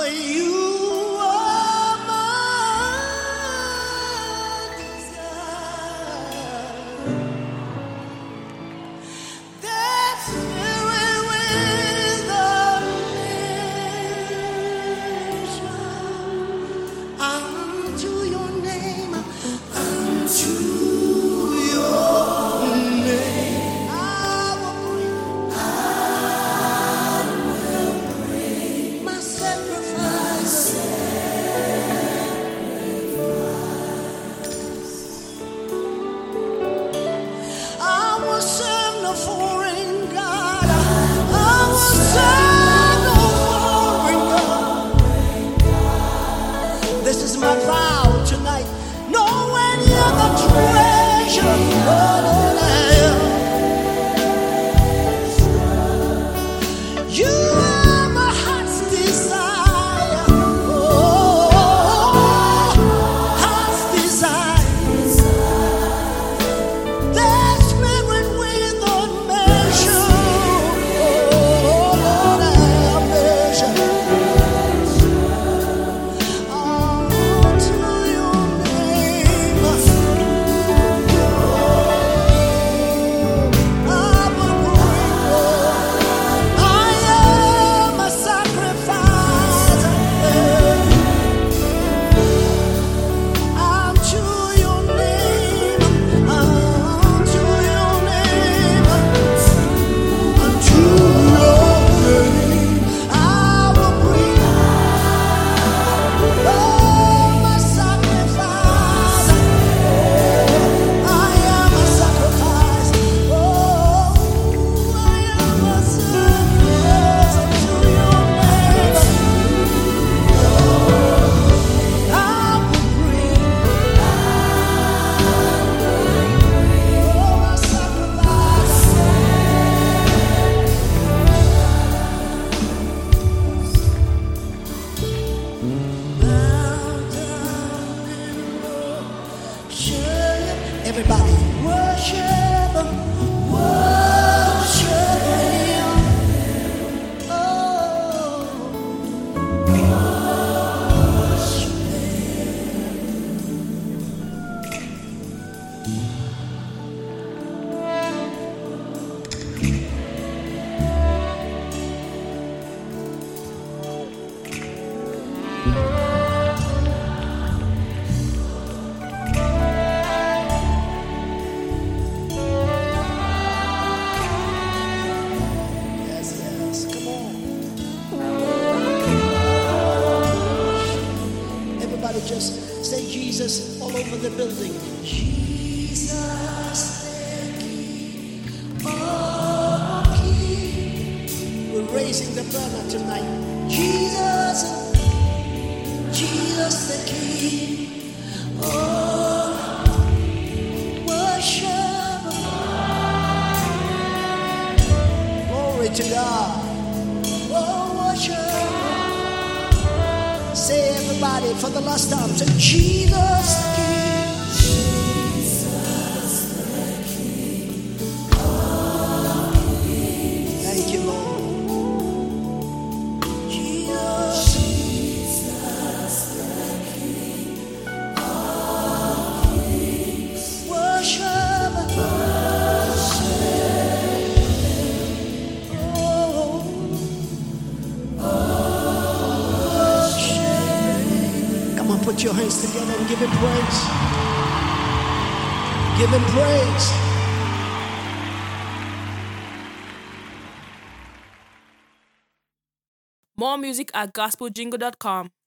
you are my desire. That's very with a measure unto your name, unto your name. I will bring my sacrifice. I will serve no foreign God. I will serve no foreign God. This is my vow tonight. No any other treasure. You are my heart's desire. Oh, heart's desire. That's measured with a measure. Oh, Lord, I measure unto your name. I will bring, I am a sacrifice unto your name, unto your name, unto your name. I will bring my sacrifice. I am a sacrifice. Oh, I am a sacrifice unto your name. I will bring my sacrifice. Bow down and worship. Everybody, worship Him, worship Him. Oh, yes, yes, come on. Everybody just say Jesus all over the building. Jesus, the King of Kings. We're raising the banner tonight. Jesus, Jesus the King. Oh, worship. Glory to God. Oh, worship. Say everybody for the last time. Say Jesus the King. Thank you, Lord. Jesus. Worship. Come on, put your hands together and give Him praise. Give Him praise. More music at gospeljingle.com.